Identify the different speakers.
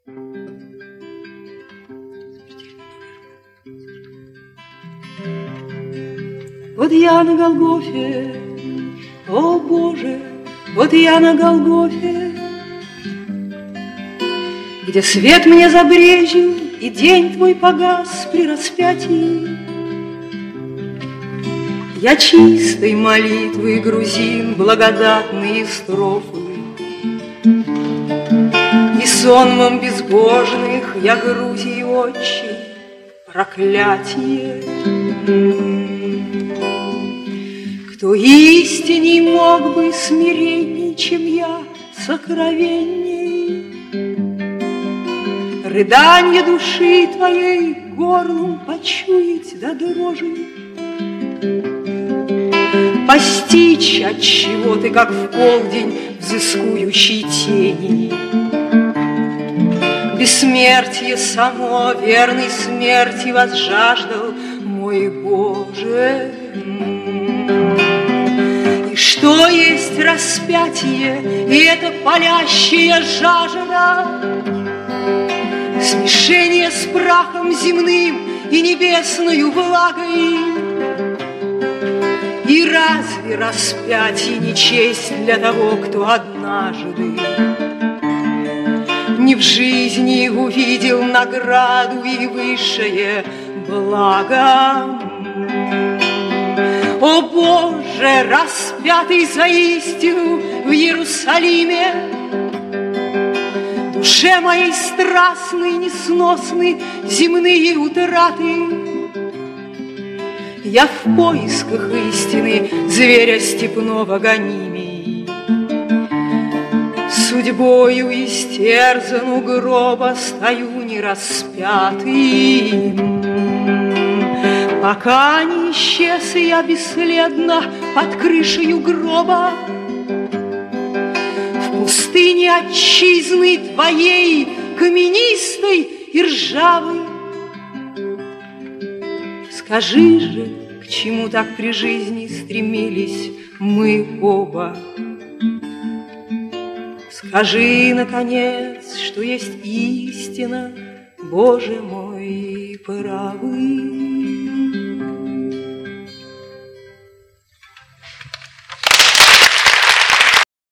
Speaker 1: Вот я на Голгофе, о Боже, вот я на Голгофе, где свет мне забрезжил, и день твой погас при распятии. Я чистой молитвы грузин благодатные строфы, и сонмом безбожных я Грузии отче проклятие. Кто истинней мог бы смиренней, чем я, сокровенней, рыданье души твоей горлом почуять до дрожи, постичь, отчего ты, как в полдень, взыскующий тени. Бессмертие само верной смерти возжаждал мой Боже. И что есть распятие, и это палящая жажда, смешение с прахом земным и небесною влагой. И разве распятие не честь для того, кто однажды не в жизни увидел награду и высшее благо? О Боже, распятый за истину в Иерусалиме, душе моей страстной несносны земные утраты. Я в поисках истины зверя степного гонимей, судьбою истерзан у гроба стою нераспятый. Пока не исчез я бесследно под крышею гроба, в пустыне отчизны твоей каменистой и ржавой. Скажи же, к чему так при жизни стремились мы оба? Скажи, наконец, что есть истина, Боже мой правый.